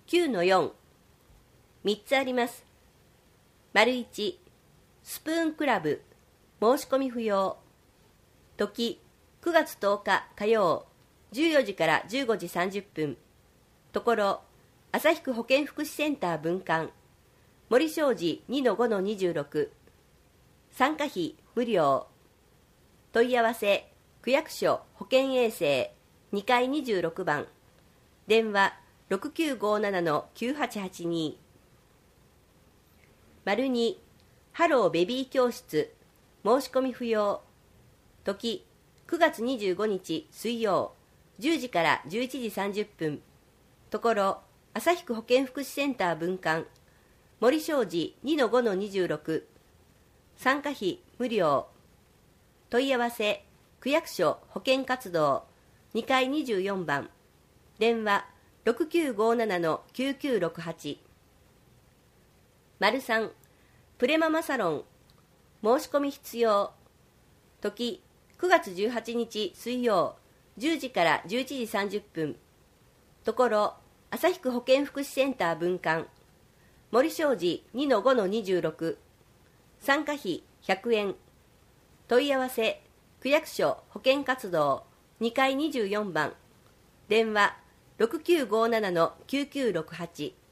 9-4、3つあります。1、スプーンクラブ、申し込み不要。時、9月10日火曜、14時から15時30分。ところ、旭区保健福祉センター分館、森商事 2-5-26。参加費無料。問い合わせ、区役所保健衛生2階26番。電話 6957-9882。2、ハローベビー教室、申し込み不要。時、9月25日水曜、10時から11時30分。ところ、旭区保健福祉センター分館、森商事 2-5-26。参加費無料。問い合わせ、区役所保健活動2階24番。電話 6957-9968。3、プレママサロン、申し込み必要。時、9月18日水曜、10時から11時30分。ところ、旭区保健福祉センター分館、森商事 2-5-26。参加費100円。問い合わせ、区役所保健活動2階24番。電話 6957-9968。